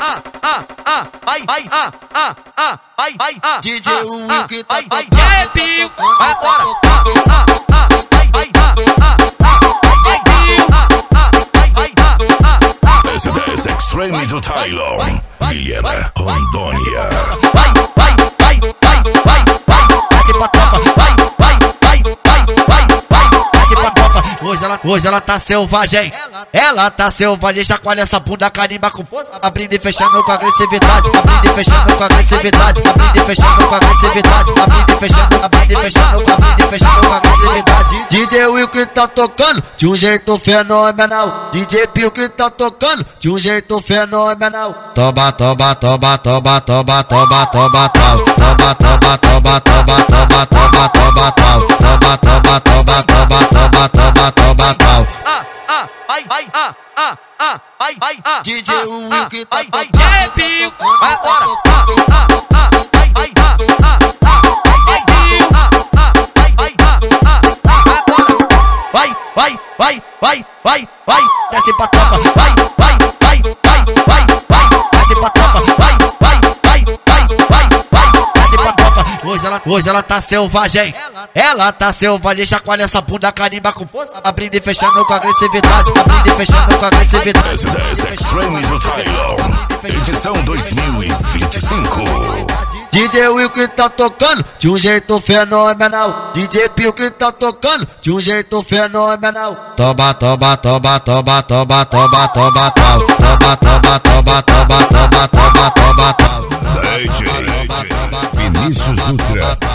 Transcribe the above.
DJ Will que tá tocando. Vai embora. S10 Extreme do Tylon, Vilhena, Rondônia. Desce pra tropa, desce pra tropa. Hoje ela tá selvagem. Ela tá selvagem, chacoalha essa bunda, carimba com força. Abrindo e fechando com agressividade. Abrindo e fechando com agressividade. Abrindo e fechando com agressividade. Abrindo e fechando, abrindo e fechando, abrindo e fechando com agressividade. DJ Will que tá tocando de um jeito fenomenal. DJ Pio que tá tocando de um jeito fenomenal. Toba, toba, toba, toba, toba, toba, toba, tal. Toba, toba, toba, toba, toba, toba, toba, tal. Toba, toba, toba, toba, toba, toba, toba, tal. DJ Will que tá tocando. Vai embora. Vai, desce pra tropa, vai, desce pra tropa, vai, desce pra tropa. Hoje ela tá selvagem. Ela tá selvagem, chacoalha essa bunda, carimba com força. Abrindo e fechando com agressividade. Abrindo e fechando com agressividade. S10 Extreme do Tylon, edição 2025. DJ Will que tá tocando de um jeito fenomenal. DJ Pio que tá tocando de um jeito fenomenal. Toba, toba, toba, toba, toba, toba, toba, tal. Toba, toba, toba, toba, toba, toba, toba, tal. DJ Vinícius Dutra.